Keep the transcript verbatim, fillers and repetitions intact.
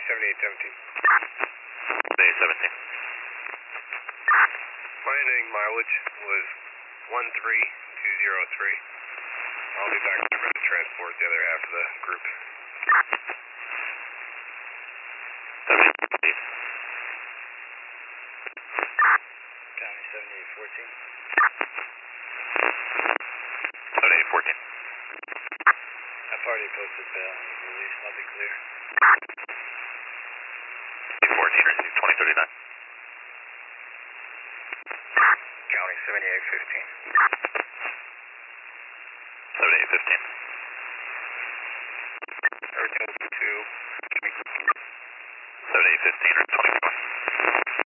seventy-eight seventeen. seventy-eight seventeen. My ending mileage was one three two zero three. I'll be back to transport the other half of the group. seventy-eight. County seventy-eight fourteen. seventy-eight fourteen. I've already posted bail and release. I'll be clear. fourteen, receive twenty thirty-nine. County seventy-eight fifteen. seventy-eight fifteen. Everything will be two. seventy-eight fifteen or twenty.